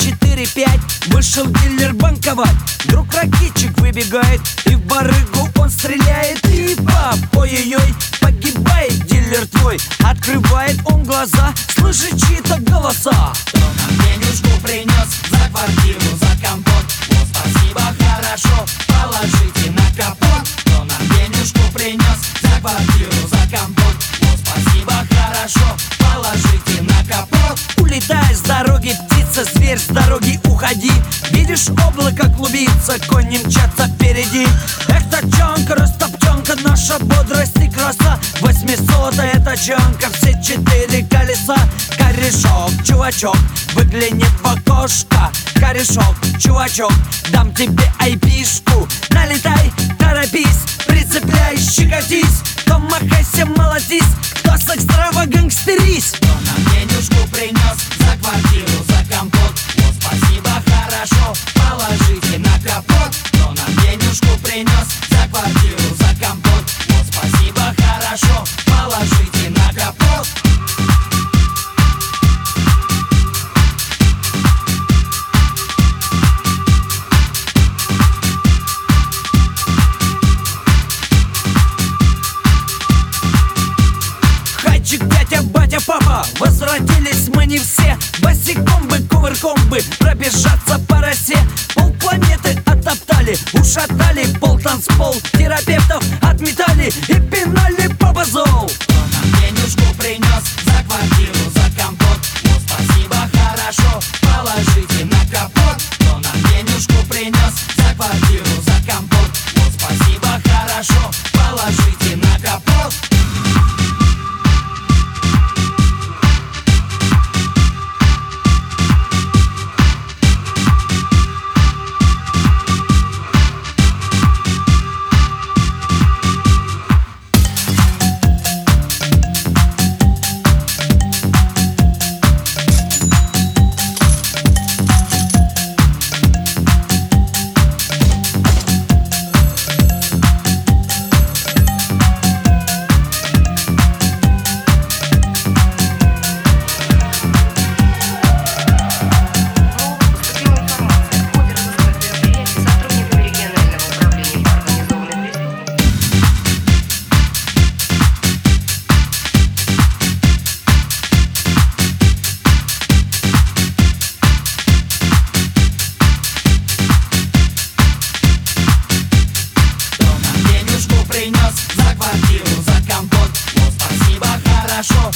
4-5 вышел дилер банковать. Вдруг ракетчик выбегает, и в барыгу он стреляет. И пап, ой-ой-ой, погибает дилер твой. Открывает он глаза, слышит чьи-то голоса. Кто нам денежку принес за квартиру, за компот? О, спасибо, хорошо, положите на капот. Кто нам денежку принес за квартиру, за компот? О, спасибо, хорошо, положите на капот. Улетай с дороги, птица, зверь, с дороги уходи. Видишь, облако клубится, кони мчатся впереди. Эх, тачанка, растопчанка, наша бодрость и краса. 800-я тачанка, все 4 колеса. Корешок, чувачок, выгляни в окошко. Корешок, чувачок, дам тебе айпишку. Налетай, торопись, прицепляй, щекотись. Кто махайся, молотись, кто с экстрава гангстерись. Кто нам денежку принес за квартиру, за компот? О, спасибо, хорошо, положите на капот. Кто нам денежку принес за квартиру, за компот? О, спасибо, хорошо, положите на капот. Хайчик, дядя, батя, папа, возвратились мы не все. Босиком бы, кувырком бы пробежаться по росе. Полпланеты оттоптали, ушатали пол танцпол. Терапевтов отметали и пинали по базол. Кто нам денежку принес за квартиру, за компот? О, спасибо, хорошо, положите на капот. Кто нам денежку принес за квартиру, за компот? О, спасибо, хорошо, положите на капот. Принес за квартиру, за компот. О, спасибо, хорошо,